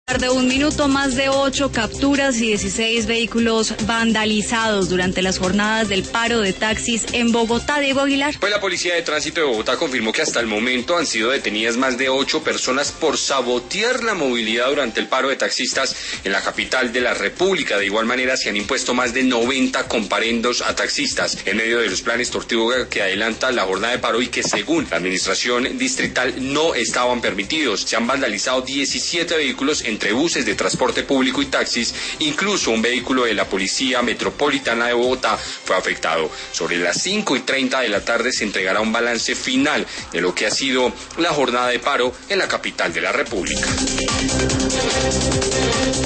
De un minuto, más de 8 capturas y 16 vehículos vandalizados durante las jornadas del paro de taxis en Bogotá. Diego Aguilar. Pues la Policía de Tránsito de Bogotá confirmó que hasta el momento han sido detenidas más de 8 personas por sabotear la movilidad durante el paro de taxistas en la capital de la República. De igual manera se han impuesto más de 90 comparendos a taxistas en medio de los planes Tortuga que adelanta la jornada de paro y que según la administración distrital no estaban permitidos. Se han vandalizado 17 vehículos entre buses de transporte público y taxis, incluso un vehículo de la Policía Metropolitana de Bogotá fue afectado. Sobre las 5:30 de la tarde se entregará un balance final de lo que ha sido la jornada de paro en la capital de la República.